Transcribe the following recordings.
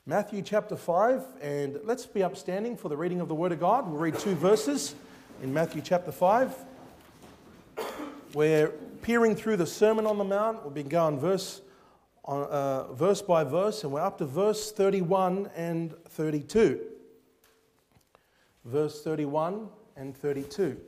Matthew chapter 5, and let's be upstanding for the reading of the Word of God. We'll read two verses in Matthew chapter 5. We're peering through the Sermon on the Mount. We've been going verse by verse, and we're up to verse 31 and 32. Verse 31 and 32.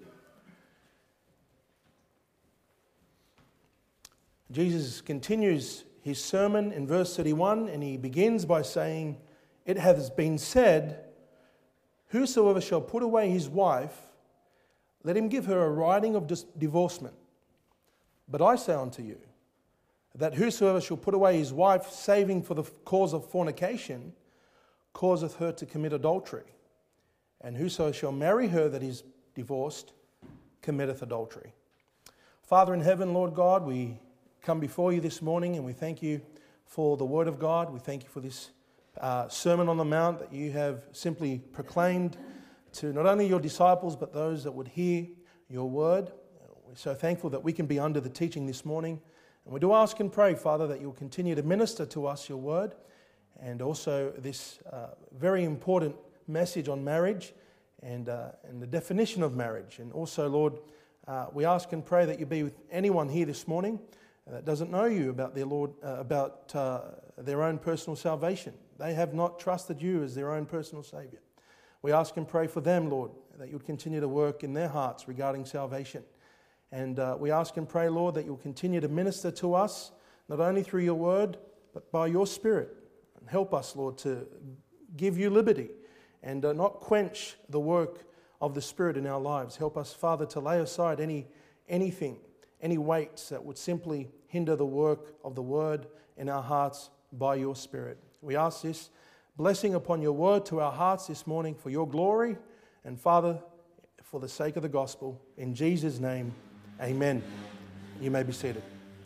Jesus continues his sermon in verse 31, and he begins by saying, "It has been said, whosoever shall put away his wife, let him give her a writing of divorcement. But I say unto you, that whosoever shall put away his wife, saving for the cause of fornication, causeth her to commit adultery. And whoso shall marry her that is divorced, committeth adultery." Father in heaven, Lord God, we come before you this morning and we thank you for the Word of God. We thank you for this Sermon on the Mount that you have simply proclaimed to not only your disciples but those that would hear your word. We're so thankful that we can be under the teaching this morning. And we do ask and pray, Father, that you'll continue to minister to us your word and also this very important message on marriage and the definition of marriage. And also, Lord, we ask and pray that you be with anyone here this morning that doesn't know you about their Lord, about their own personal salvation. They have not trusted you as their own personal Saviour. We ask and pray for them, Lord, that you would continue to work in their hearts regarding salvation. And we ask and pray, Lord, that you'll continue to minister to us, not only through your word, but by your Spirit. And help us, Lord, to give you liberty and not quench the work of the Spirit in our lives. Help us, Father, to lay aside anything, any weights that would simply hinder the work of the word in our hearts by your Spirit. We ask this blessing upon your word to our hearts this morning for your glory and, Father, for the sake of the gospel. In Jesus' name, amen. You may be seated.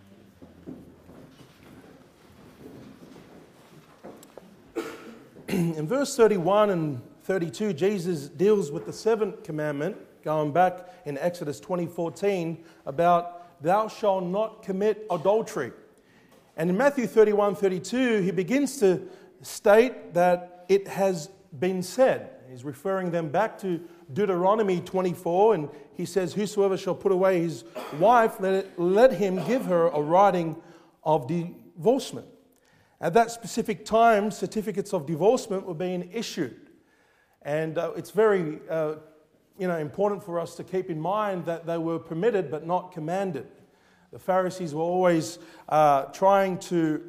In verse 31 and 32, Jesus deals with the seventh commandment, going back in Exodus 20:14, about thou shalt not commit adultery. And in Matthew 31:32, he begins to state that it has been said. He's referring them back to Deuteronomy 24, and he says, whosoever shall put away his wife, let him give her a writing of divorcement. At that specific time, certificates of divorcement were being issued. And it's very important for us to keep in mind that they were permitted but not commanded. The Pharisees were always trying to,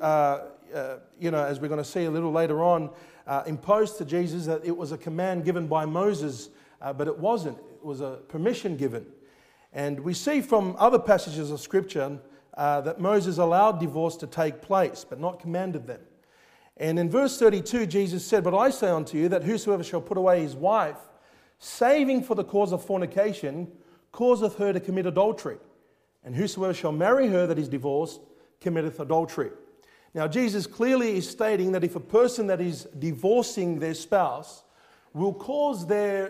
as we're going to see a little later on, impose to Jesus that it was a command given by Moses, but it wasn't. It was a permission given. And we see from other passages of Scripture that Moses allowed divorce to take place, but not commanded them. And in verse 32, Jesus said, "But I say unto you that whosoever shall put away his wife, saving for the cause of fornication, causeth her to commit adultery. And whosoever shall marry her that is divorced, committeth adultery." Now, Jesus clearly is stating that if a person that is divorcing their spouse will cause their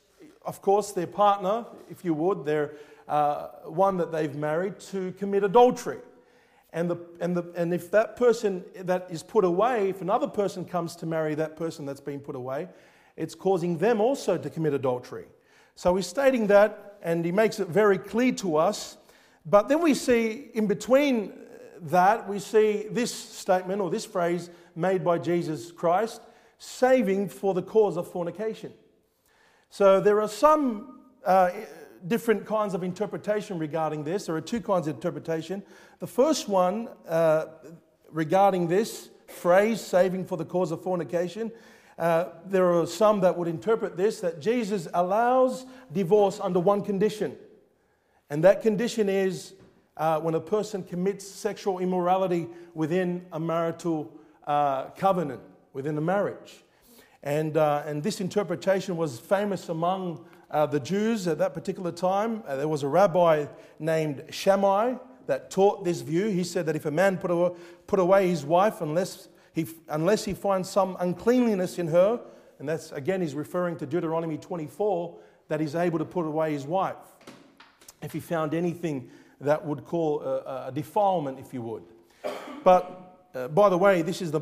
partner, if you would, their one that they've married, to commit adultery. And if that person that is put away, if another person comes to marry that person that's been put away, it's causing them also to commit adultery. So he's stating that, and he makes it very clear to us. But then we see in between that, we see this statement or this phrase made by Jesus Christ, saving for the cause of fornication. So there are some different kinds of interpretation regarding this. There are two kinds of interpretation. The first one regarding this phrase, saving for the cause of fornication, there are some that would interpret this, that Jesus allows divorce under one condition. And that condition is when a person commits sexual immorality within a marital covenant, within a marriage. And this interpretation was famous among the Jews at that particular time. There was a rabbi named Shammai that taught this view. He said that if a man put away his wife unless he finds some uncleanliness in her, and that's again he's referring to Deuteronomy 24, that he's able to put away his wife if he found anything that would call a defilement, if you would. But by the way, this is the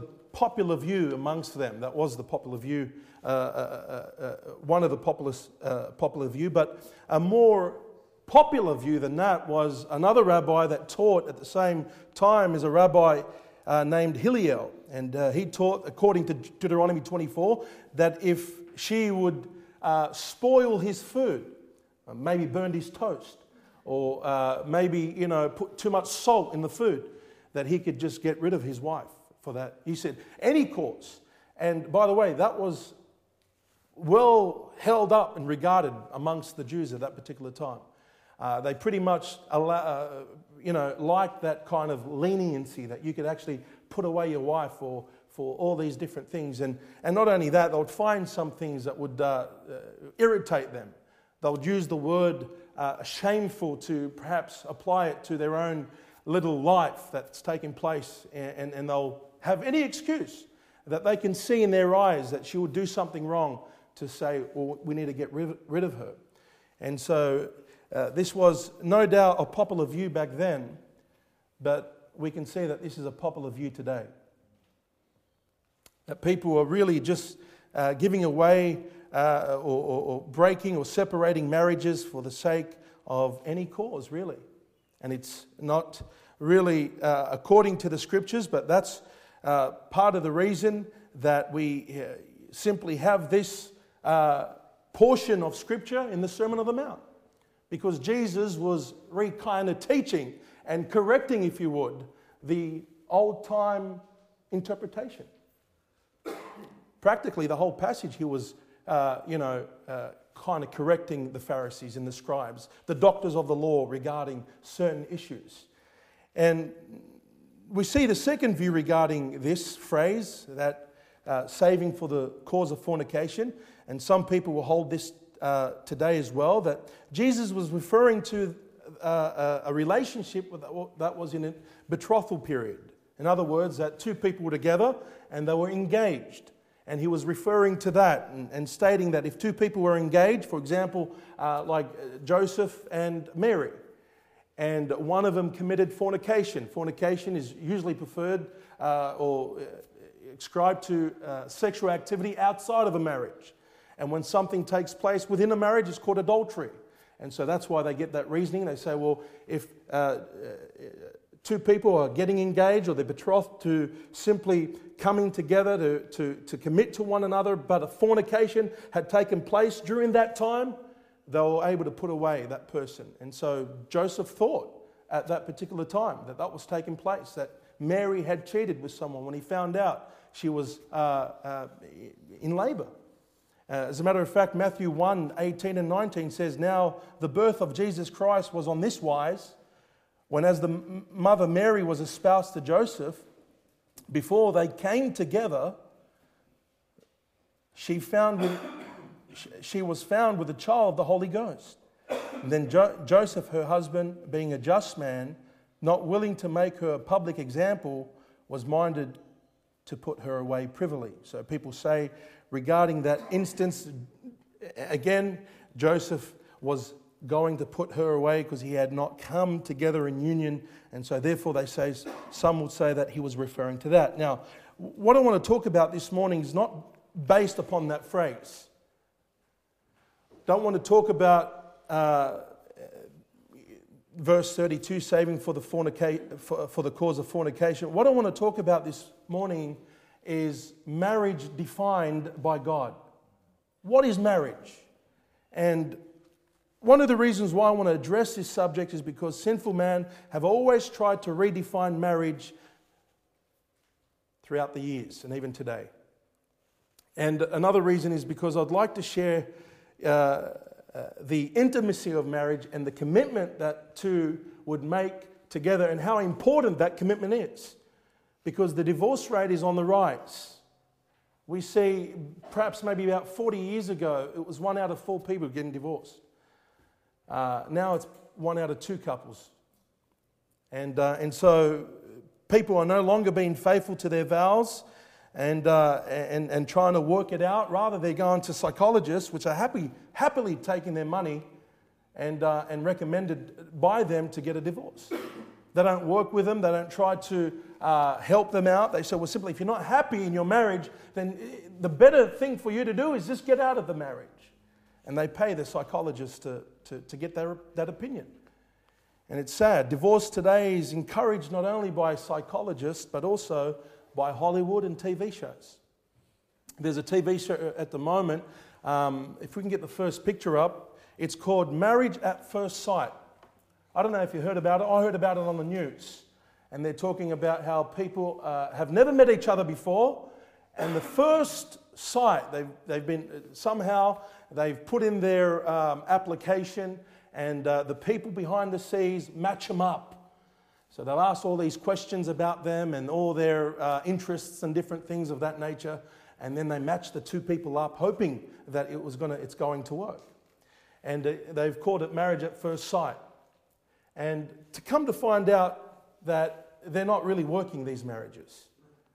popular view amongst them. That was the popular view, one of the popular view. But a more popular view than that was another rabbi that taught at the same time as a rabbi named Hillel. And he taught, according to Deuteronomy 24, that if she would spoil his food, maybe burned his toast, or maybe, put too much salt in the food, that he could just get rid of his wife for that. He said, any cause. And by the way, that was well held up and regarded amongst the Jews at that particular time. They pretty much liked that kind of leniency, that you could actually put away your wife for all these different things. And not only that, they would find some things that would irritate them. They would use the word shameful to perhaps apply it to their own little life that's taking place, and they'll have any excuse that they can see in their eyes that she would do something wrong to say, well, we need to get rid of her. And so this was no doubt a popular view back then, but we can see that this is a popular view today. That people are really just giving away or breaking or separating marriages for the sake of any cause, really. And it's not really according to the scriptures, but that's part of the reason that we simply have this portion of scripture in the Sermon on the Mount. Because Jesus was kind of teaching and correcting, if you would, the old-time interpretation. Practically, the whole passage, he was, kind of correcting the Pharisees and the scribes, the doctors of the law regarding certain issues. And we see the second view regarding this phrase, that saving for the cause of fornication, and some people will hold this today as well, that Jesus was referring to a relationship that was in a betrothal period. In other words, that two people were together and they were engaged. And he was referring to that and stating that if two people were engaged, for example, like Joseph and Mary, and one of them committed fornication. Fornication is usually preferred or ascribed to sexual activity outside of a marriage. And when something takes place within a marriage, it's called adultery. And so that's why they get that reasoning. They say, well, if two people are getting engaged or they're betrothed to simply coming together to commit to one another, but a fornication had taken place during that time, they were able to put away that person. And so Joseph thought at that particular time that was taking place, that Mary had cheated with someone when he found out she was in labor. As a matter of fact, Matthew 1:18 and 19 says, now the birth of Jesus Christ was on this wise, when as the mother Mary was espoused to Joseph, before they came together, she was found with the child of the Holy Ghost. And then Joseph, her husband, being a just man, not willing to make her a public example, was minded to put her away privily. So people say regarding that instance, again, Joseph was going to put her away because he had not come together in union, and so therefore they say, some would say that he was referring to that. Now, what I want to talk about this morning is not based upon that phrase. Don't want to talk about verse 32, saving for the cause of fornication. What I want to talk about this morning is marriage defined by God. What is marriage? And one of the reasons why I want to address this subject is because sinful men have always tried to redefine marriage throughout the years and even today. And another reason is because I'd like to share the intimacy of marriage and the commitment that two would make together and how important that commitment is. Because the divorce rate is on the rise. We see perhaps maybe about 40 years ago, it was 1 out of 4 people getting divorced. Now it's 1 out of 2 couples. And so people are no longer being faithful to their vows and trying to work it out. Rather, they're going to psychologists, which are happily taking their money and recommended by them to get a divorce. They don't work with them. They don't try to help them out. They say, well, simply, if you're not happy in your marriage, then the better thing for you to do is just get out of the marriage. And they pay the psychologist to get that opinion. And it's sad. Divorce today is encouraged not only by psychologists, but also by Hollywood and TV shows. There's a TV show at the moment, if we can get the first picture up, it's called Marriage at First Sight. I don't know if you heard about it. I heard about it on the news. And they're talking about how people have never met each other before, and the first sight, they've put in their application, and the people behind the scenes match them up. So they'll ask all these questions about them and all their interests and different things of that nature, and then they match the two people up, hoping that it's going to work. And they've called it Marriage at First Sight. And to come to find out that they're not really working, these marriages.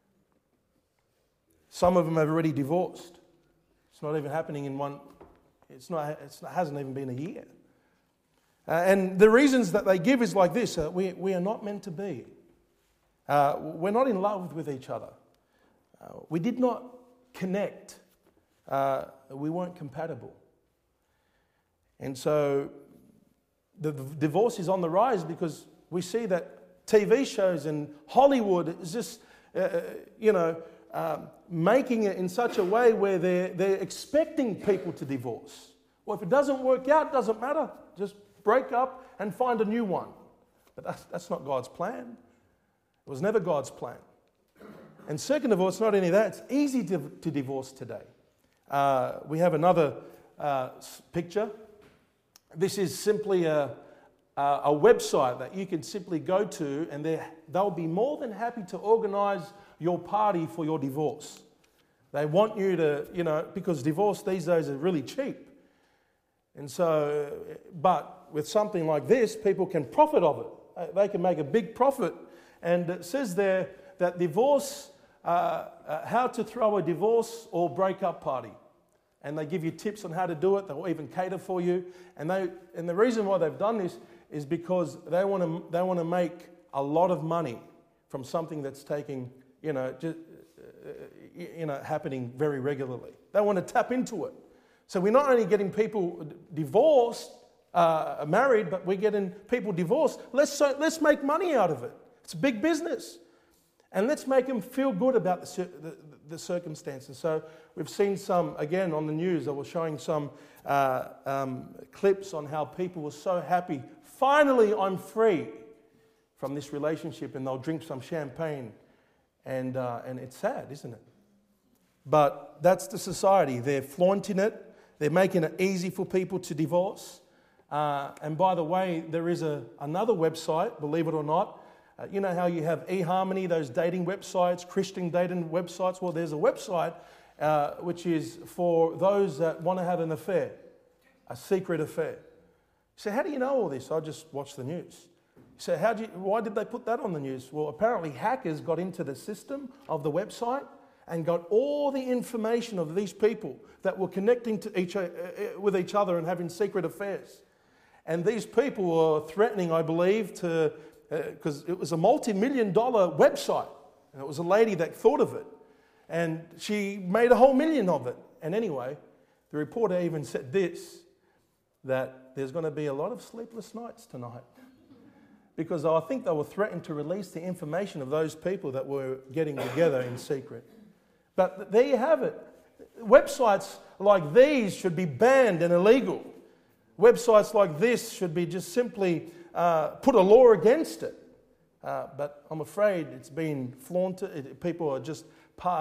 Some of them have already divorced. It's not even happening in one. It hasn't even been a year. And the reasons that they give is like this: we are not meant to be. We're not in love with each other. We did not connect. We weren't compatible. And so the divorce is on the rise because we see that TV shows and Hollywood is just, making it in such a way where they're expecting people to divorce. Well, if it doesn't work out, it doesn't matter. Just break up and find a new one. But that's not God's plan. It was never God's plan. And second of all, it's not only that, it's easy to divorce today. We have another picture. This is simply a website that you can simply go to, and they'll be more than happy to organise your party for your divorce. They want you to, because divorce these days is really cheap. And so, but with something like this, people can profit of it. They can make a big profit. And it says there that divorce, how to throw a divorce or breakup party. And they give you tips on how to do it. They'll even cater for you. And the reason why they've done this is because they want to make a lot of money from something that's taking, happening very regularly. They want to tap into it. So we're not only getting people divorced, married, but we're getting people divorced. Let's make money out of it. It's a big business. And let's make them feel good about the circumstances. So we've seen some, again, on the news, I was showing some clips on how people were so happy. Finally, I'm free from this relationship, and they'll drink some champagne. And it's sad, isn't it? But that's the society. They're flaunting it. They're making it easy for people to divorce. And by the way, there is another website, believe it or not. You know how you have eHarmony, those dating websites, Christian dating websites? Well, there's a website which is for those that want to have an affair, a secret affair. You say, how do you know all this? I just watch the news. You say, why did they put that on the news? Well, apparently hackers got into the system of the website and got all the information of these people that were connecting with each other and having secret affairs. And these people were threatening, I believe, because it was a multi-million-dollar website. And it was a lady that thought of it. And she made $1 million of it. And anyway, the reporter even said this, that there's going to be a lot of sleepless nights tonight. Because I think they were threatened to release the information of those people that were getting together in secret. But there you have it. Websites like these should be banned and illegal. Websites like this should be just simply put a law against it. But I'm afraid it's been flaunted. People are just,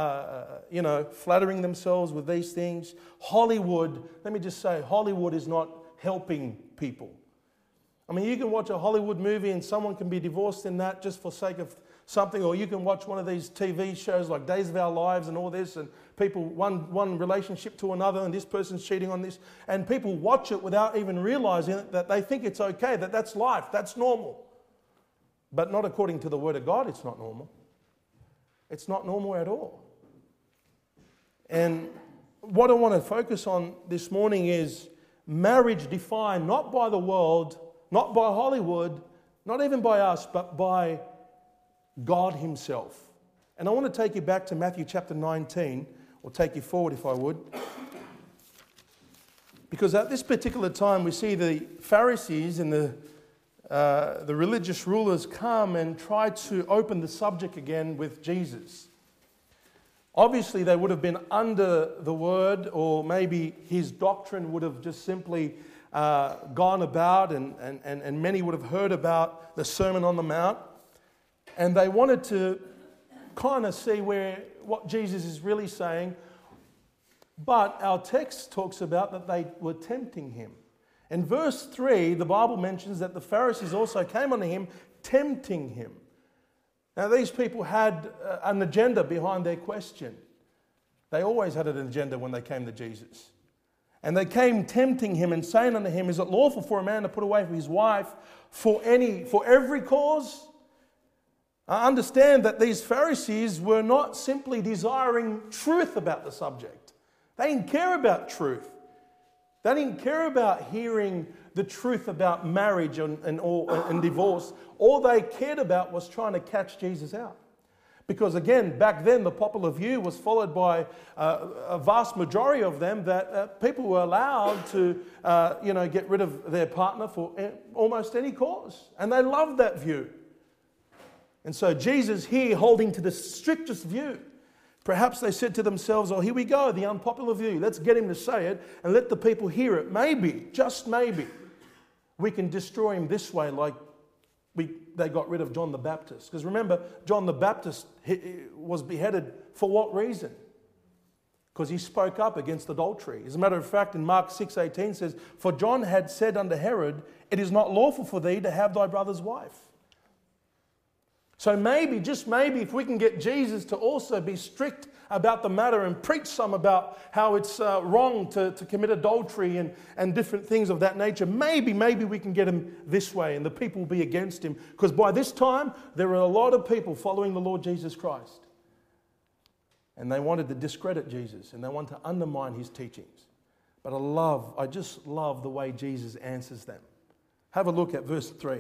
flattering themselves with these things. Hollywood, let me just say, Hollywood is not helping people. I mean, you can watch a Hollywood movie and someone can be divorced in that just for sake of something, or you can watch one of these TV shows like Days of Our Lives and all this, and people, one relationship to another, and this person's cheating on this, and people watch it without even realizing it, that they think it's okay, that's life, that's normal. But not according to the Word of God, it's not normal. It's not normal at all. And what I want to focus on this morning is marriage defined not by the world, not by Hollywood, Not even by us, but by God himself. And I want to take you back to Matthew chapter 19, or take you forward if I would. Because at this particular time we see the Pharisees and the religious rulers come and try to open the subject again with Jesus. Obviously they would have been under the word, or maybe his doctrine would have just simply gone about, and many would have heard about the Sermon on the Mount. And they wanted to kind of see what Jesus is really saying. But our text talks about that they were tempting him. In verse 3, the Bible mentions that the Pharisees also came unto him, tempting him. Now, these people had an agenda behind their question. They always had an agenda when they came to Jesus. And they came tempting him and saying unto him, is it lawful for a man to put away his wife for every cause? I understand that these Pharisees were not simply desiring truth about the subject. They didn't care about truth. They didn't care about hearing the truth about marriage and divorce. All they cared about was trying to catch Jesus out. Because again, back then the popular view was followed by a vast majority of them that people were allowed to get rid of their partner for almost any cause. And they loved that view. And so Jesus here holding to the strictest view. Perhaps they said to themselves, oh, here we go, the unpopular view. Let's get him to say it and let the people hear it. Maybe, just maybe, we can destroy him this way like they got rid of John the Baptist. Because remember, John the Baptist was beheaded for what reason? Because he spoke up against adultery. As a matter of fact, in Mark 6:18 says, for John had said unto Herod, it is not lawful for thee to have thy brother's wife. So maybe, just maybe, if we can get Jesus to also be strict about the matter and preach some about how it's wrong to commit adultery and different things of that nature, maybe we can get him this way and the people will be against him. Because by this time, there are a lot of people following the Lord Jesus Christ. And they wanted to discredit Jesus and they wanted to undermine his teachings. But I just love the way Jesus answers them. Have a look at verse 3.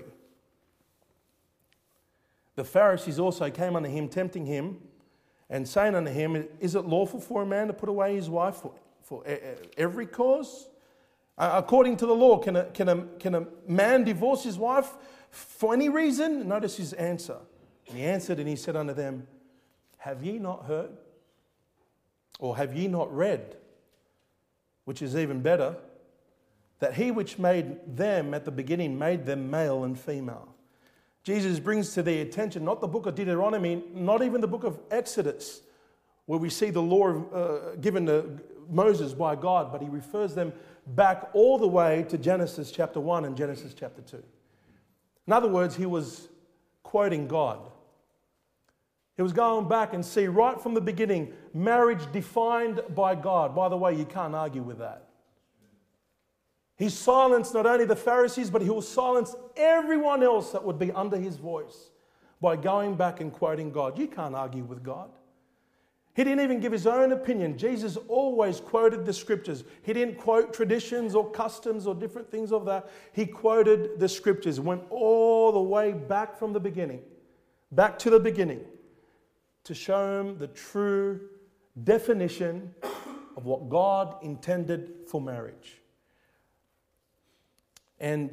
The Pharisees also came unto him, tempting him, and saying unto him, is it lawful for a man to put away his wife for every cause? According to the law, can a man divorce his wife for any reason? Notice his answer. And he answered and he said unto them, have ye not heard? Or have ye not read? Which is even better, that he which made them at the beginning made them male and female. Jesus brings to their attention not the book of Deuteronomy, not even the book of Exodus, where we see the law given to Moses by God, but he refers them back all the way to Genesis chapter 1 and Genesis chapter 2. In other words, he was quoting God. He was going back and see right from the beginning, marriage defined by God. By the way, you can't argue with that. He silenced not only the Pharisees, but he will silence everyone else that would be under his voice by going back and quoting God. You can't argue with God. He didn't even give his own opinion. Jesus always quoted the scriptures. He didn't quote traditions or customs or different things of that. He quoted the scriptures, went all the way back from the beginning, back to the beginning, to show him the true definition of what God intended for marriage. And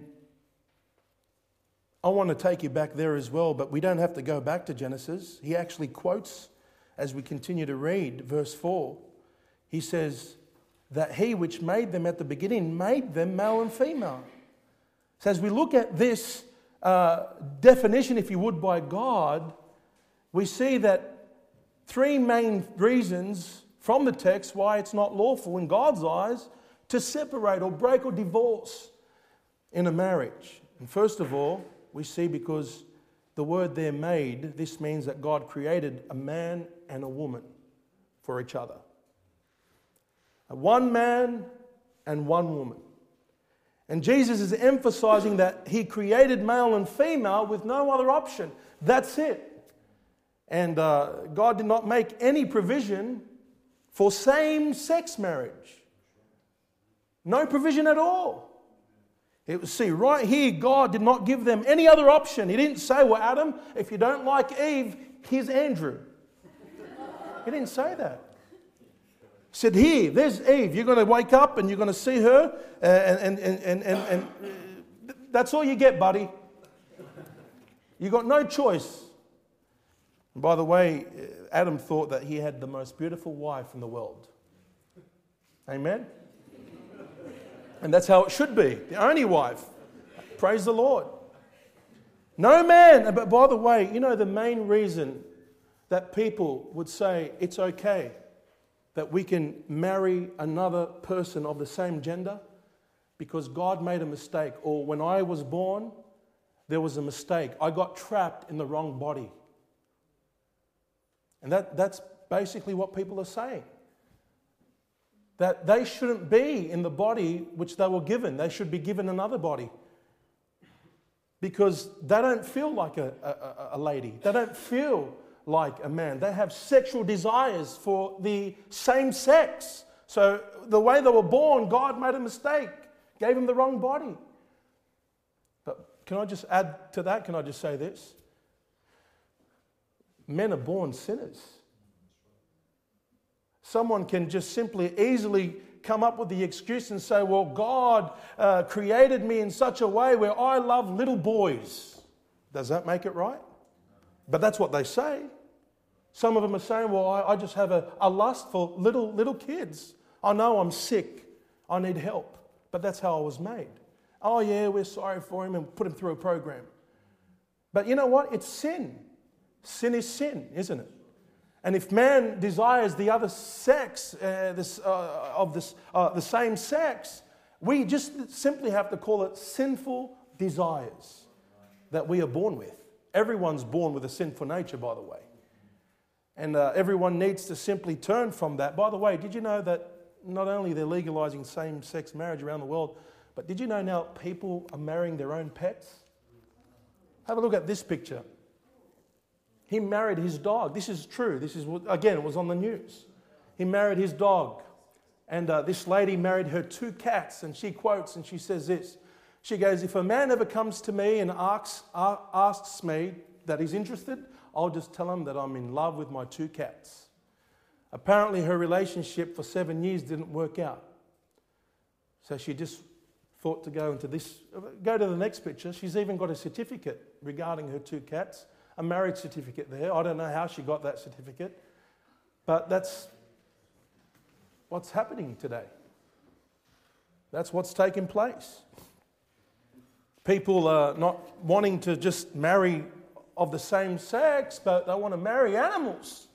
I want to take you back there as well, but we don't have to go back to Genesis. He actually quotes, as we continue to read, verse 4. He says that he which made them at the beginning made them male and female. So as we look at this definition, if you would, by God, we see that three main reasons from the text why it's not lawful in God's eyes to separate or break or divorce in a marriage. And first of all, we see because the word there made, this means that God created a man and a woman for each other. One man and one woman. And Jesus is emphasizing that he created male and female with no other option. That's it. And God did not make any provision for same-sex marriage. No provision at all. See, right here, God did not give them any other option. He didn't say, well, Adam, if you don't like Eve, here's Andrew. He didn't say that. He said, here, there's Eve. You're going to wake up and you're going to see her, and that's all you get, buddy. You got no choice. And by the way, Adam thought that he had the most beautiful wife in the world. Amen? And that's how it should be. The only wife. Praise the Lord. No man. But by the way, you know the main reason that people would say it's okay that we can marry another person of the same gender? Because God made a mistake. Or when I was born, there was a mistake. I got trapped in the wrong body. And that's basically what people are saying. That they shouldn't be in the body which they were given. They should be given another body. Because they don't feel like a lady. They don't feel like a man. They have sexual desires for the same sex. So the way they were born, God made a mistake. Gave them the wrong body. But can I just add to that? Can I just say this? Men are born sinners. Someone can just simply, easily come up with the excuse and say, well, God created me in such a way where I love little boys. Does that make it right? But that's what they say. Some of them are saying, well, I just have a lust for little kids. I know I'm sick. I need help. But that's how I was made. Oh yeah, we're sorry for him and put him through a program. But you know what? It's sin. Sin is sin, isn't it? And if man desires the other sex, the same sex, we just simply have to call it sinful desires that we are born with. Everyone's born with a sinful nature, by the way. And everyone needs to simply turn from that. By the way, did you know that not only they're legalizing same-sex marriage around the world, but did you know now people are marrying their own pets? Have a look at this picture. He married his dog. This is true. This is, again, it was on the news. He married his dog. And this lady married her 2 cats. And she quotes and she says this. She goes, if a man ever comes to me and asks me that he's interested, I'll just tell him that I'm in love with my 2 cats. Apparently her relationship for 7 years didn't work out. So she just thought to go into this. Go to the next picture. She's even got a certificate regarding her 2 cats. A marriage certificate there. I don't know how she got that certificate. But that's what's happening today. That's what's taking place. People are not wanting to just marry of the same sex, but they want to marry animals.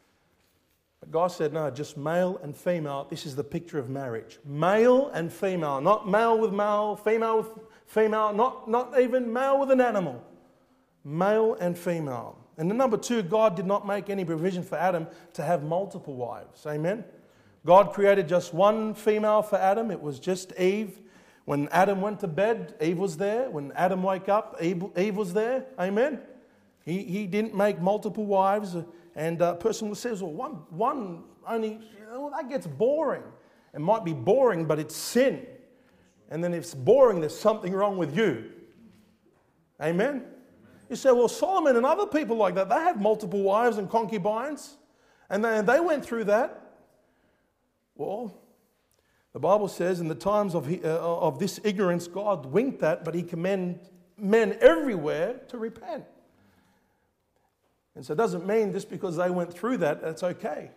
But God said, no, just male and female. This is the picture of marriage. Male and female. Not male with male, female with female, not even male with an animal. Male and female. And then number 2, God did not make any provision for Adam to have multiple wives. Amen? God created just one female for Adam. It was just Eve. When Adam went to bed, Eve was there. When Adam woke up, Eve was there. Amen? He didn't make multiple wives. And a person says, well, one only, that gets boring. It might be boring, but it's sin. And then if it's boring, there's something wrong with you. Amen? You say, well, Solomon and other people like that, they had multiple wives and concubines. And they went through that. Well, the Bible says in the times of this ignorance, God winked at, but he commended men everywhere to repent. And so it doesn't mean just because they went through that, that's okay.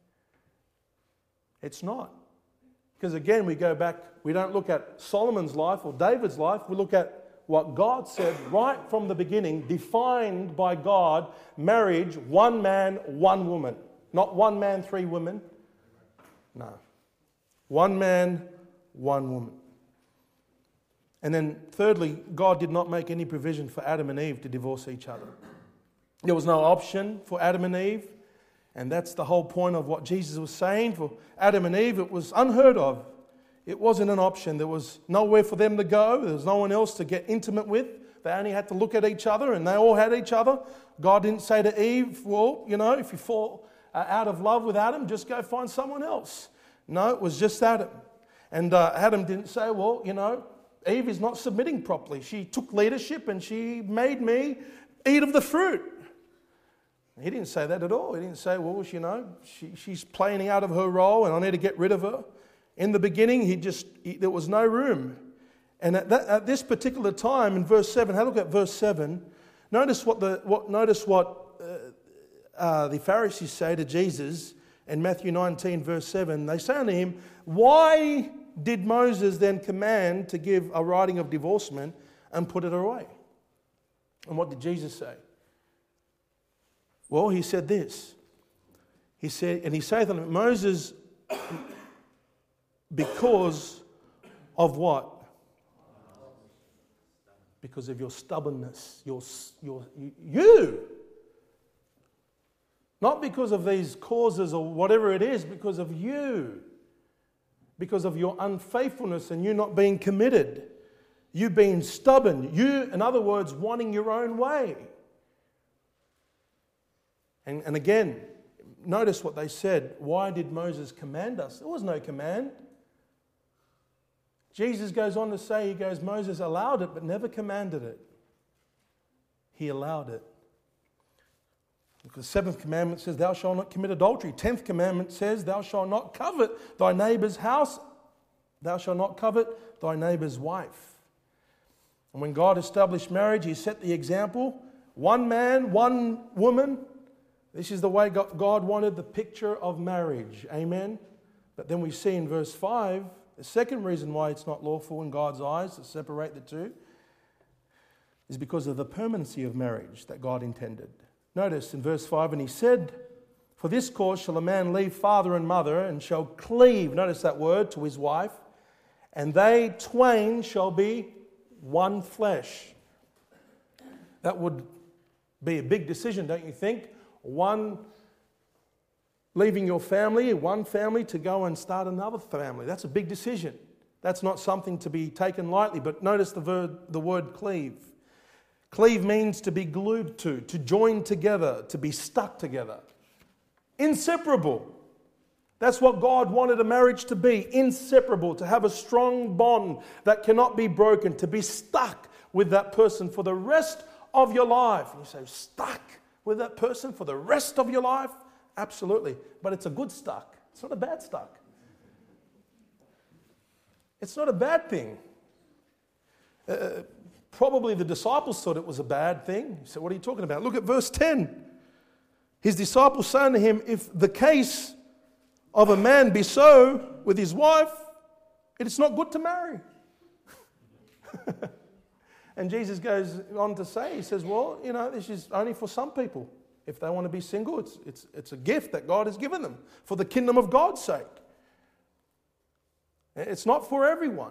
It's not. Because again, we go back, we don't look at Solomon's life or David's life, we look at what God said right from the beginning, defined by God, marriage, 1 man, 1 woman. Not 1 man, 3 women. No. 1 man, 1 woman. And then thirdly, God did not make any provision for Adam and Eve to divorce each other. There was no option for Adam and Eve. And that's the whole point of what Jesus was saying. For Adam and Eve, it was unheard of. It wasn't an option. There was nowhere for them to go. There was no one else to get intimate with. They only had to look at each other, and they all had each other. God didn't say to Eve, well, if you fall out of love with Adam, just go find someone else. No, it was just Adam. And Adam didn't say, well, Eve is not submitting properly. She took leadership and she made me eat of the fruit. He didn't say that at all. He didn't say, well, she's playing out of her role and I need to get rid of her. In the beginning, there was no room. And at this particular time, in verse 7, have a look at verse 7. Notice what the Pharisees say to Jesus in Matthew 19, verse 7. They say unto him, why did Moses then command to give a writing of divorcement and put it away? And what did Jesus say? Well, he said this. He said, and he saith unto them, Moses, because of what? Because of your stubbornness, you. Not because of these causes or whatever it is, because of you. Because of your unfaithfulness and you not being committed. You being stubborn. You, in other words, wanting your own way. And again, notice what they said. Why did Moses command us? There was no command. Jesus goes on to say, Moses allowed it but never commanded it. He allowed it. The 7th commandment says, thou shalt not commit adultery. 10th commandment says, thou shalt not covet thy neighbour's house. Thou shalt not covet thy neighbour's wife. And when God established marriage, he set the example. One man, one woman. This is the way God wanted the picture of marriage. Amen? But then we see in verse 5, the second reason why it's not lawful in God's eyes to separate the two is because of the permanency of marriage that God intended. Notice in verse 5, and he said, for this cause shall a man leave father and mother and shall cleave, notice that word, to his wife, and they twain shall be one flesh. That would be a big decision, don't you think? One leaving your family, one family to go and start another family. That's a big decision. That's not something to be taken lightly. But notice the word cleave. Cleave means to be glued to join together, to be stuck together. Inseparable. That's what God wanted a marriage to be. Inseparable, to have a strong bond that cannot be broken, to be stuck with that person for the rest of your life. And you say, stuck with that person for the rest of your life? Absolutely. But it's a good stuck. It's not a bad stuck. It's not a bad thing. Probably the disciples thought it was a bad thing. So what are you talking about? Look at verse 10. His disciples saying to him, if the case of a man be so with his wife, it is not good to marry. And Jesus goes on to say, he says, well, this is only for some people. If they want to be single, it's a gift that God has given them for the kingdom of God's sake. It's not for everyone.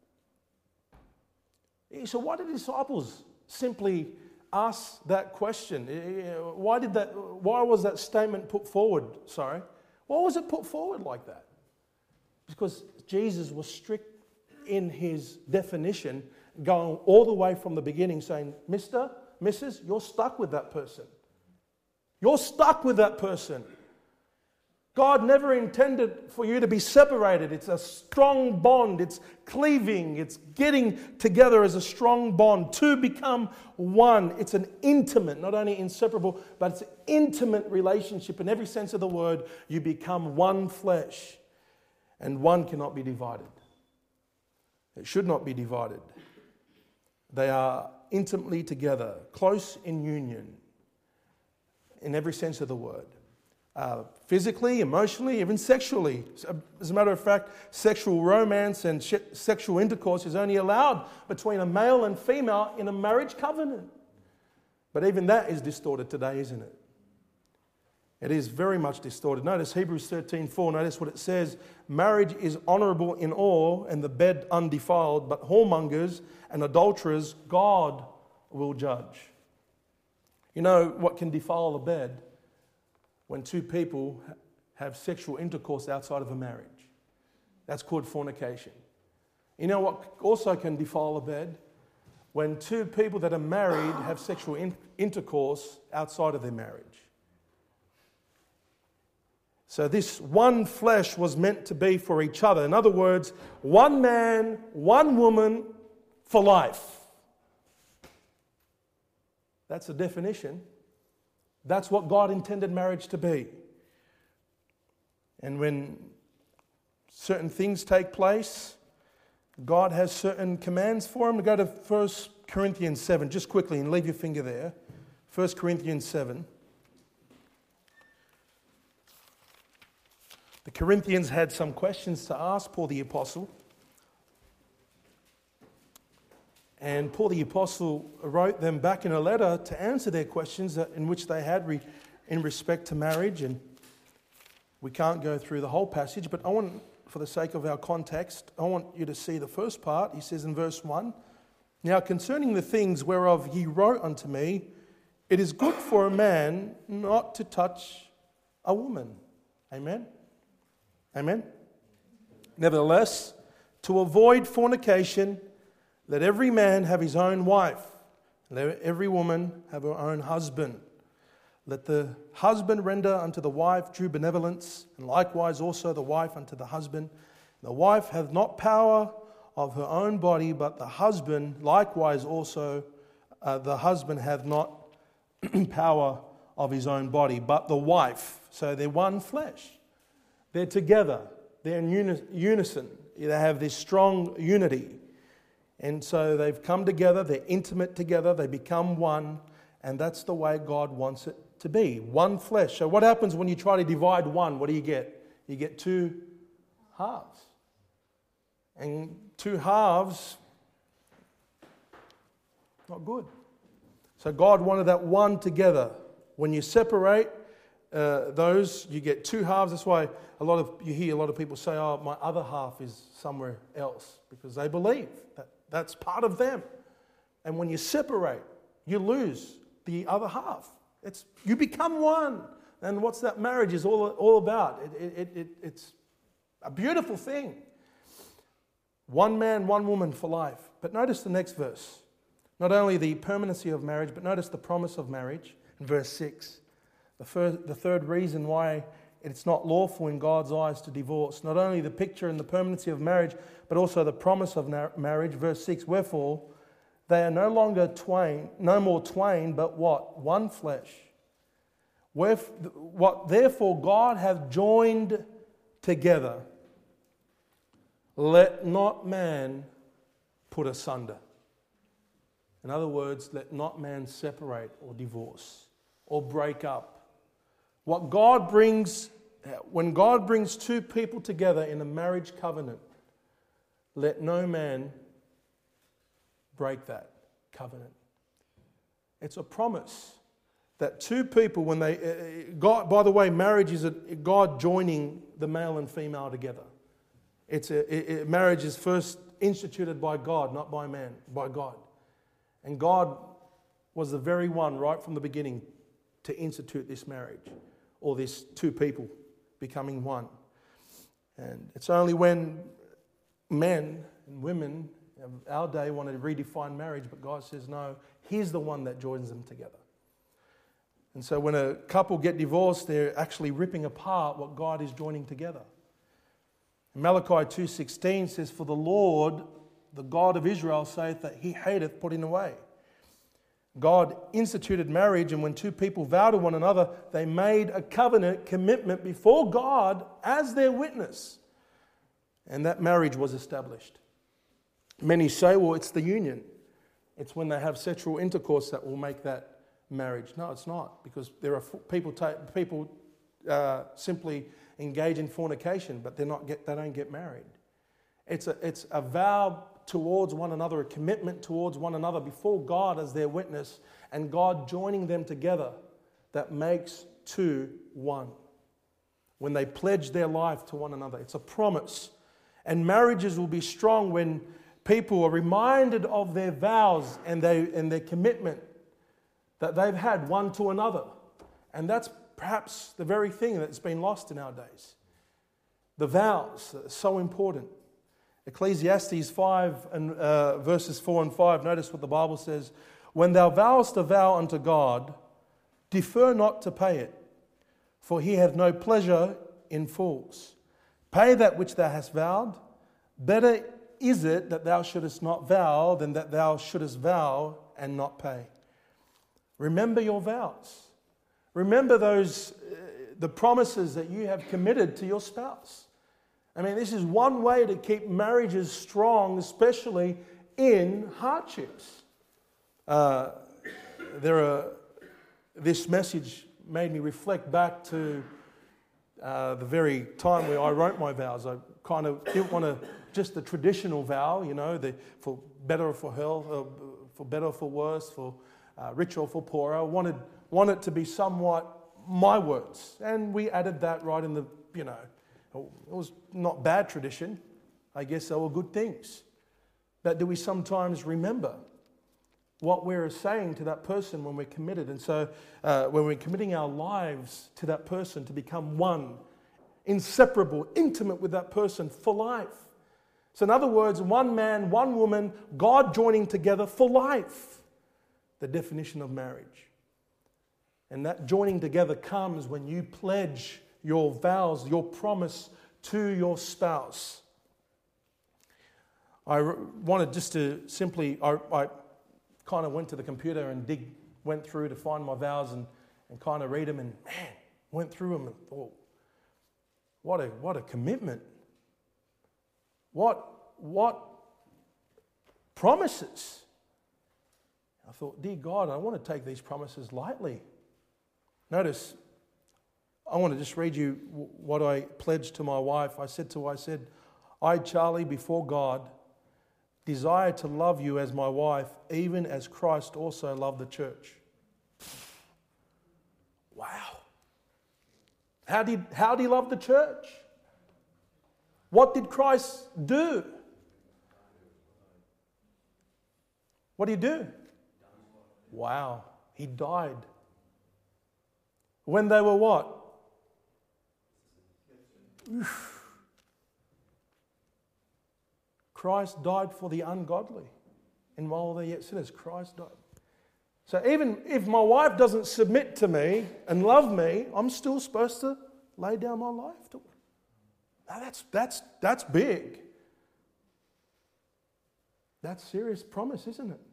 So why did the disciples simply ask that question? Why was that statement put forward? Why was it put forward like that? Because Jesus was strict in his definition, going all the way from the beginning, saying, Mr., Mrs., you're stuck with that person. You're stuck with that person. God never intended for you to be separated. It's a strong bond. It's cleaving. It's getting together as a strong bond to become one. It's an intimate, not only inseparable, but it's an intimate relationship. In every sense of the word, you become one flesh. And one cannot be divided. It should not be divided. They are intimately together, close in union, in every sense of the word. Physically, emotionally, even sexually. As a matter of fact, sexual romance and sexual intercourse is only allowed between a male and female in a marriage covenant. But even that is distorted today, isn't it? It is very much distorted. Notice Hebrews 13:4. Notice what it says. Marriage is honourable in all and the bed undefiled, but whoremongers and adulterers God will judge. You know what can defile the bed? When two people have sexual intercourse outside of a marriage. That's called fornication. You know what also can defile a bed? When two people that are married have sexual intercourse outside of their marriage. So this one flesh was meant to be for each other. In other words, one man, one woman for life. That's the definition. That's what God intended marriage to be. And when certain things take place, God has certain commands for him. Go to 1 Corinthians 7, just quickly, and leave your finger there. 1 Corinthians 7. The Corinthians had some questions to ask Paul the Apostle. And Paul the Apostle wrote them back in a letter to answer their questions in which they had in respect to marriage. And we can't go through the whole passage, but I want, for the sake of our context, I want you to see the first part. He says in verse 1, "Now concerning the things whereof ye wrote unto me, it is good for a man not to touch a woman." Amen? Amen? "Nevertheless, to avoid fornication, let every man have his own wife, let every woman have her own husband. Let the husband render unto the wife due benevolence, and likewise also the wife unto the husband. The wife hath not power of her own body, but the husband likewise also, the husband hath not power of his own body, but the wife." So they're one flesh. They're together. They're in unison. They have this strong unity. And so they've come together, they're intimate together, they become one, and that's the way God wants it to be. One flesh. So what happens when you try to divide one? What do you get? You get two halves. And two halves, not good. So God wanted that one together. When you separate those, you get two halves. That's why you hear a lot of people say, "Oh, my other half is somewhere else," because they believe that that's part of them. And when you separate, you lose the other half. You become one. And what's that marriage is all about? It's a beautiful thing. One man, one woman for life. But notice the next verse. Not only the permanency of marriage, but notice the promise of marriage in verse 6. The third reason why it's not lawful in God's eyes to divorce. Not only the picture and the permanency of marriage, but also the promise of marriage. Verse 6, "Wherefore they are no more twain, but what? One flesh. What therefore God hath joined together, let not man put asunder." In other words, let not man separate or divorce or break up. When God brings two people together in a marriage covenant, let no man break that covenant. It's a promise that two people, when God, by the way, marriage is God joining the male and female together. Marriage is first instituted by God, not by man, by God. And God was the very one right from the beginning to institute this marriage, or this two people becoming one. And it's only when men and women of our day want to redefine marriage, but God says, no, He's the one that joins them together. And so when a couple get divorced, they're actually ripping apart what God is joining together. Malachi 2:16 says, "For the Lord, the God of Israel, saith that He hateth putting away." God instituted marriage, and when two people vow to one another, they made a covenant commitment before God as their witness. And that marriage was established. Many say, well, it's the union. It's when they have sexual intercourse that will make that marriage. No, it's not, because there are people simply engage in fornication, but they don't get married. It's a vow towards one another, a commitment towards one another before God as their witness, and God joining them together that makes two one. When they pledge their life to one another, it's a promise. And marriages will be strong when people are reminded of their vows and their commitment that they've had one to another. And that's perhaps the very thing that's been lost in our days. The vows are so important. Ecclesiastes 5 and verses 4 and 5, notice what the Bible says. "When thou vowest a vow unto God, defer not to pay it, for He hath no pleasure in fools. Pay that which thou hast vowed. Better is it that thou shouldest not vow than that thou shouldest vow and not pay? Remember your vows. Remember the promises that you have committed to your spouse. I mean, this is one way to keep marriages strong, especially in hardships. This message made me reflect back to the very time where I wrote my vows. I kind of didn't want to just the traditional vow, for better or for health, for better or for worse, for richer or for poorer. I wanted it to be somewhat my words, and we added that right in the, it was not bad tradition. I guess they were good things. But do we sometimes remember what we're saying to that person when we're committed? And so when we're committing our lives to that person to become one, inseparable, intimate with that person for life. So in other words, one man, one woman, God joining together for life. The definition of marriage. And that joining together comes when you pledge your vows, your promise to your spouse. I wanted just to simply, I kind of went to the computer and went through to find my vows and kind of read them, and man, went through them and thought, what a commitment. What promises. I thought, dear God, I want to take these promises lightly. Notice, I want to just read you what I pledged to my wife. I said, I, Charlie, before God, desire to love you as my wife, even as Christ also loved the church. Wow. How did he love the church? What did Christ do? What did he do? Wow. He died. When they were what? Oof. Christ died for the ungodly. And while they're yet sinners, Christ died. So even if my wife doesn't submit to me and love me, I'm still supposed to lay down my life to her. Now that's big. That's serious promise, isn't it?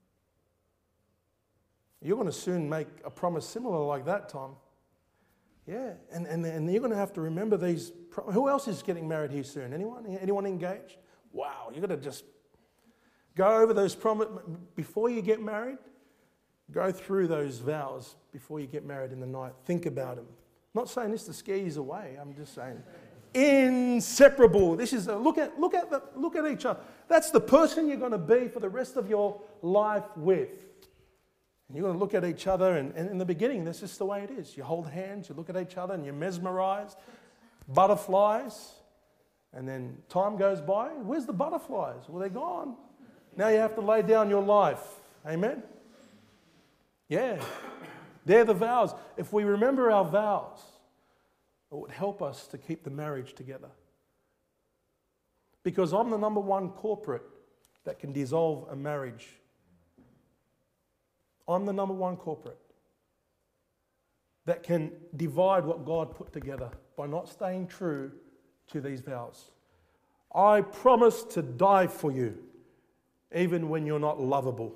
You're going to soon make a promise similar like that, Tom. Yeah, and you're going to have to remember these. Who else is getting married here soon? Anyone engaged? Wow, you've got to just go over those promises before you get married. Go through those vows before you get married in the night. Think about them. I'm not saying this to scare you away. I'm just saying inseparable. This is look at each other. That's the person you're going to be for the rest of your life with. And you're going to look at each other, and in the beginning, this is the way it is. You hold hands, you look at each other, and you're mesmerized. Butterflies. And then time goes by. Where's the butterflies? Well, they're gone. Now you have to lay down your life. Amen? Yeah. They're the vows. If we remember our vows, it would help us to keep the marriage together. Because I'm the number one corporate that can dissolve a marriage. I'm the number one corporate that can divide what God put together by not staying true to these vows. I promise to die for you, even when you're not lovable.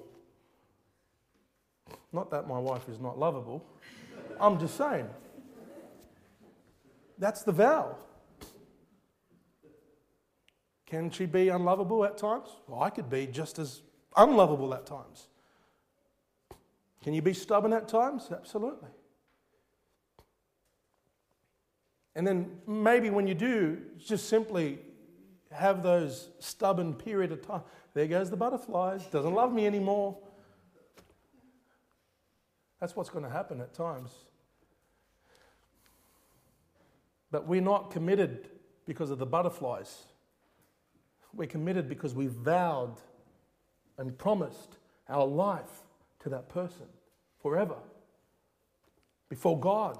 Not that my wife is not lovable. I'm just saying. That's the vow. Can she be unlovable at times? Well, I could be just as unlovable at times. Can you be stubborn at times? Absolutely. And then maybe when you do, just simply have those stubborn period of time. There goes the butterflies. Doesn't love me anymore. That's what's going to happen at times. But we're not committed because of the butterflies. We're committed because we vowed and promised our life to that person forever before God.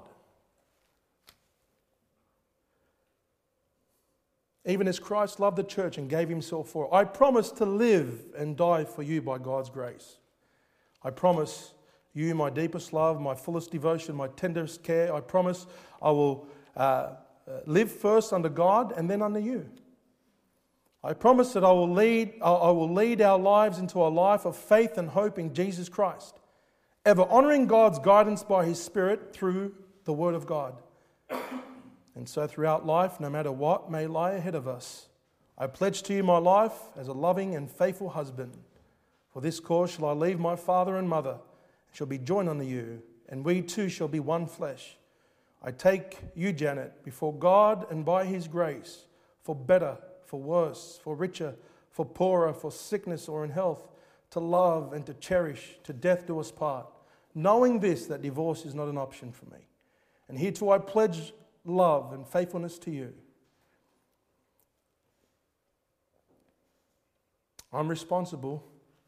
Even as Christ loved the church and gave himself for it. I promise to live and die for you by God's grace. I promise you my deepest love, my fullest devotion, my tenderest care. I promise I will live first under God and then under you. I promise that I will lead our lives into a life of faith and hope in Jesus Christ, ever honouring God's guidance by His Spirit through the Word of God. And so throughout life, no matter what may lie ahead of us, I pledge to you my life as a loving and faithful husband. For this cause shall I leave my father and mother, and shall be joined unto you, and we two shall be one flesh. I take you, Janet, before God and by His grace, for better, for worse, for richer, for poorer, for sickness or in health, to love and to cherish, to death do us part, knowing this, that divorce is not an option for me. And hereto I pledge love and faithfulness to you. I'm responsible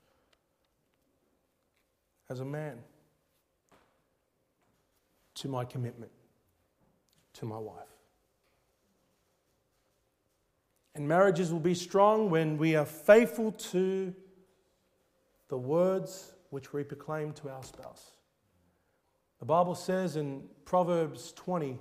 as a man to my commitment to my wife. And marriages will be strong when we are faithful to the words which we proclaim to our spouse. The Bible says in Proverbs 20,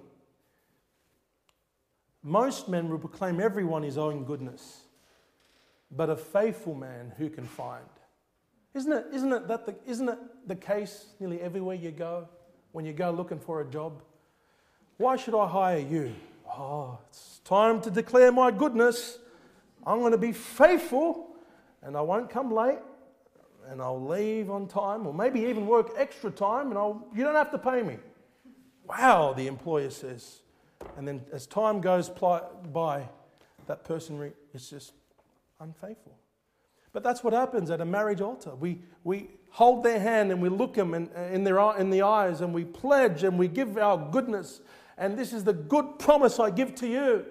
most men will proclaim everyone his own goodness, but a faithful man who can find. Isn't it the case nearly everywhere you go when you go looking for a job? Why should I hire you? Oh, it's time to declare my goodness. I'm going to be faithful and I won't come late and I'll leave on time or maybe even work extra time and you don't have to pay me. Wow, the employer says. And then as time goes by, that person is just unfaithful. But that's what happens at a marriage altar. We hold their hand and we look them in the eyes and we pledge and we give our goodness. And this is the good promise I give to you.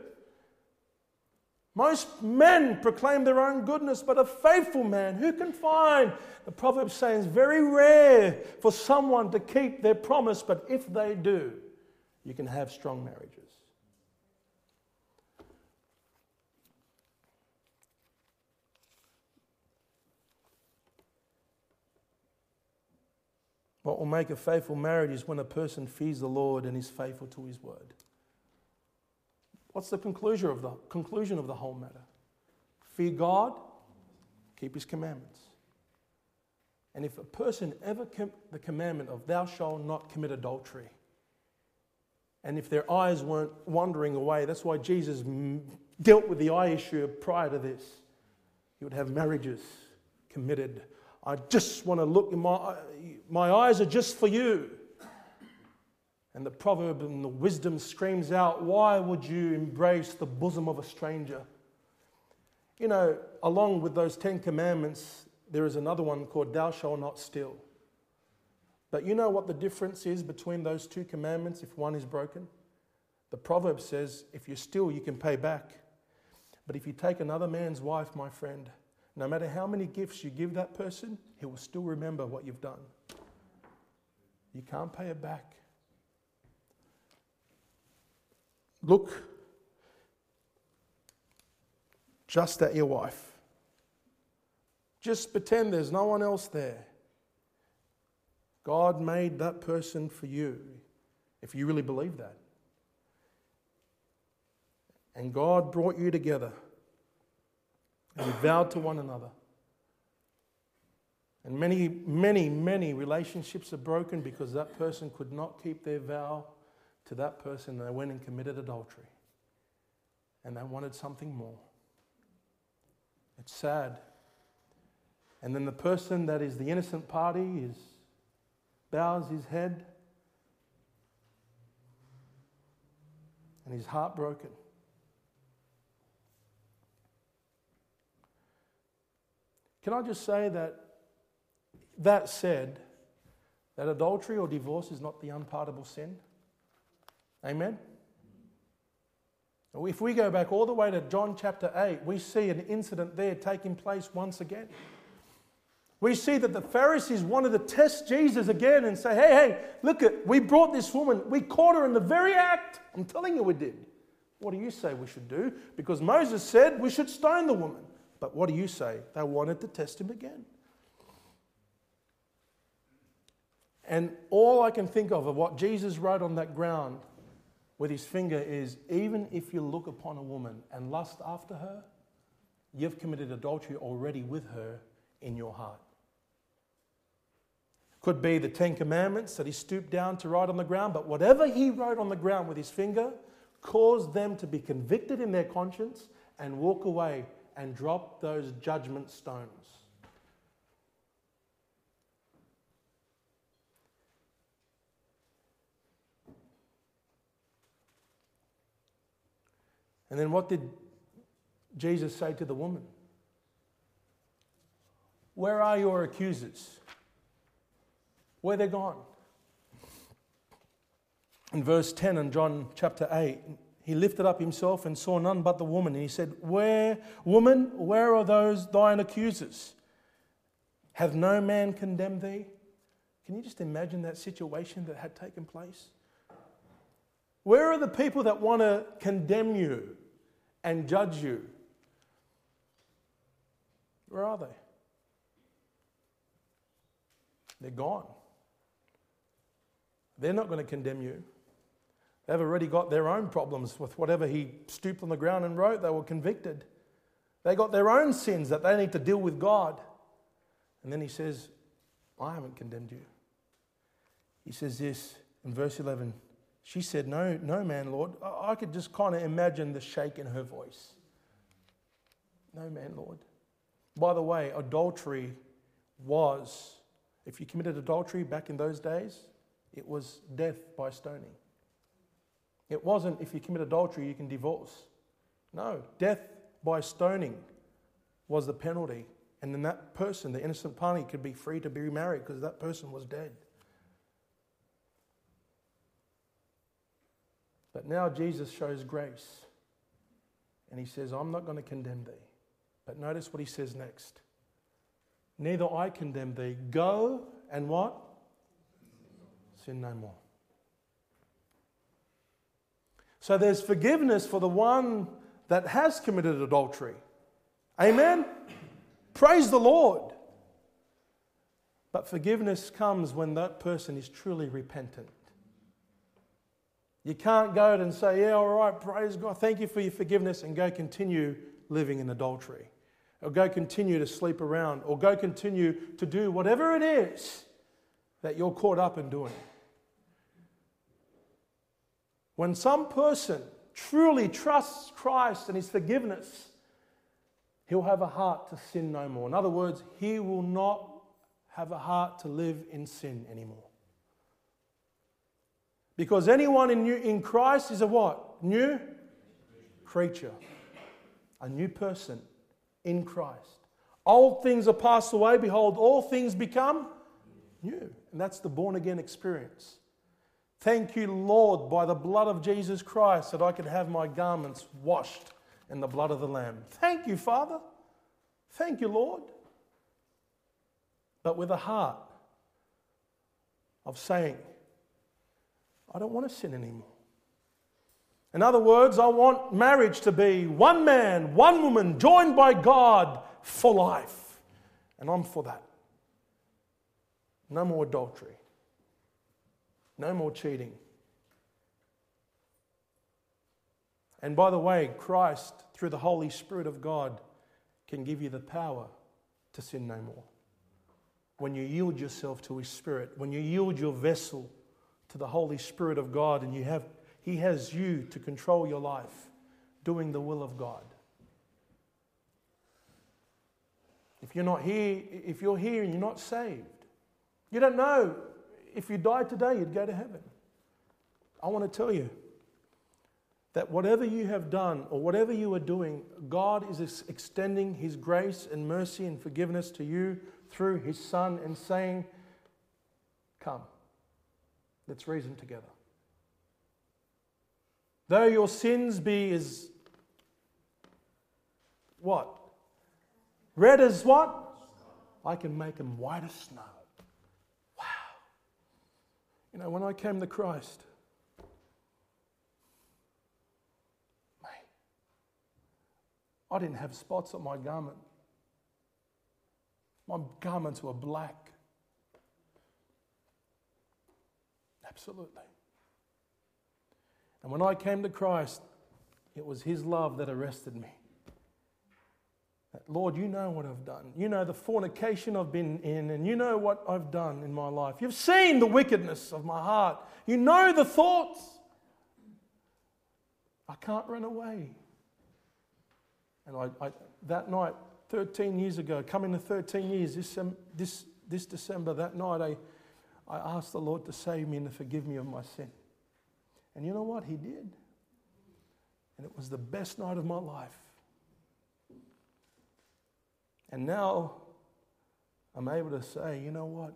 Most men proclaim their own goodness, but a faithful man, who can find? The Proverbs say it's very rare for someone to keep their promise, but if they do, you can have strong marriages. What will make a faithful marriage is when a person fears the Lord and is faithful to His word. What's the conclusion of the whole matter? Fear God, keep His commandments. And if a person ever kept the commandment of thou shalt not commit adultery, and if their eyes weren't wandering away, that's why Jesus dealt with the eye issue prior to this. He would have marriages committed. I just want to look in my eyes are just for you. And the proverb and the wisdom screams out, why would you embrace the bosom of a stranger? You know, along with those 10 commandments, there is another one called thou shalt not steal. But you know what the difference is between those two commandments if one is broken? The proverb says, if you steal, you can pay back. But if you take another man's wife, my friend, no matter how many gifts you give that person, he will still remember what you've done. You can't pay it back. Look just at your wife. Just pretend there's no one else there. God made that person for you, if you really believe that. And God brought you together. And you vowed to one another. And many relationships are broken because that person could not keep their vow to that person. They went and committed adultery. And they wanted something more. It's sad. And then the person that is the innocent party bows his head and he's heartbroken. Can I just say that said, that adultery or divorce is not the unpardonable sin? Amen? If we go back all the way to John chapter 8, we see an incident there taking place once again. We see that the Pharisees wanted to test Jesus again and say, hey, look, we brought this woman, we caught her in the very act. I'm telling you we did. What do you say we should do? Because Moses said we should stone the woman. But what do you say? They wanted to test him again. And all I can think of what Jesus wrote on that ground with his finger is, even if you look upon a woman and lust after her, you've committed adultery already with her in your heart. Could be the 10 Commandments that he stooped down to write on the ground, but whatever he wrote on the ground with his finger caused them to be convicted in their conscience and walk away and drop those judgment stones. And then what did Jesus say to the woman? Where are your accusers? Where they're gone? In verse 10 in John chapter 8, he lifted up himself and saw none but the woman. And he said, Woman, where are those thine accusers? Hath no man condemned thee? Can you just imagine that situation that had taken place? Where are the people that want to condemn you and judge you? Where are they? They're gone. They're not going to condemn you. They've already got their own problems with whatever he stooped on the ground and wrote. They were convicted. They got their own sins that they need to deal with God. And then he says, I haven't condemned you. He says this in verse 11. She said, No, man, Lord. I could just kind of imagine the shake in her voice. No, man, Lord. By the way, adultery was, if you committed adultery back in those days, it was death by stoning. It wasn't, if you commit adultery, you can divorce. No, death by stoning was the penalty. And then that person, the innocent party, could be free to be remarried because that person was dead. But now Jesus shows grace. And he says, I'm not going to condemn thee. But notice what he says next. Neither I condemn thee. Go and what? Sin no more. So there's forgiveness for the one that has committed adultery. Amen? Praise the Lord. But forgiveness comes when that person is truly repentant. You can't go and say, yeah, all right, praise God, thank you for your forgiveness, and go continue living in adultery. Or go continue to sleep around. Or go continue to do whatever it is that you're caught up in doing. When some person truly trusts Christ and his forgiveness, he'll have a heart to sin no more. In other words, he will not have a heart to live in sin anymore. Because anyone in Christ is a what? New creature. A new person in Christ. Old things are passed away. Behold, all things become new. And that's the born again experience. Thank you, Lord, by the blood of Jesus Christ, that I could have my garments washed in the blood of the Lamb. Thank you, Father. Thank you, Lord. But with a heart of saying, I don't want to sin anymore. In other words, I want marriage to be one man, one woman, joined by God for life. And I'm for that. No more adultery. No more cheating. And by the way, Christ, through the Holy Spirit of God, can give you the power to sin no more. When you yield yourself to His Spirit, when you yield your vessel to the Holy Spirit of God, and He has you to control your life, doing the will of God. If you're here and you're not saved, you don't know if you died today, you'd go to heaven. I want to tell you that whatever you have done or whatever you are doing, God is extending His grace and mercy and forgiveness to you through His Son and saying, come, let's reason together. Though your sins be as what? Red as what? I can make them white as snow. Wow. You know, when I came to Christ, mate, I didn't have spots on my garment. My garments were black. Absolutely. And when I came to Christ, it was His love that arrested me. Lord, you know what I've done. You know the fornication I've been in, and you know what I've done in my life. You've seen the wickedness of my heart. You know the thoughts. I can't run away. And I that night, 13 years ago, coming to 13 years, this December, that night, I asked the Lord to save me and to forgive me of my sin. And you know what? He did. And it was the best night of my life. And now I'm able to say, you know what?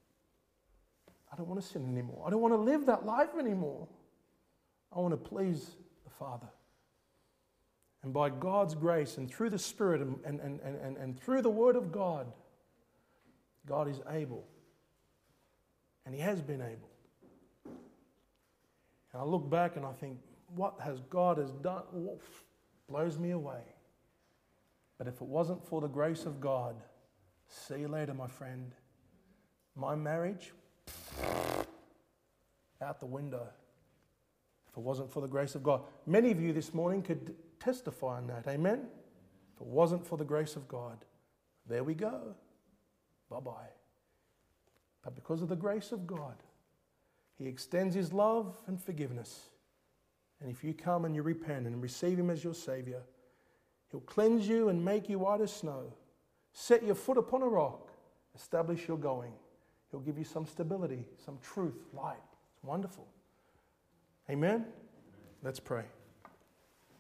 I don't want to sin anymore. I don't want to live that life anymore. I want to please the Father. And by God's grace and through the Spirit and through the Word of God, God is able. And He has been able. And I look back and I think, what has God done? Blows me away. But if it wasn't for the grace of God, see you later, my friend. My marriage, out the window. If it wasn't for the grace of God. Many of you this morning could testify on that. Amen? If it wasn't for the grace of God, there we go. Bye-bye. But because of the grace of God, He extends His love and forgiveness. And if you come and you repent and receive Him as your Savior, He'll cleanse you and make you white as snow. Set your foot upon a rock. Establish your going. He'll give you some stability, some truth, light. It's wonderful. Amen? Let's pray.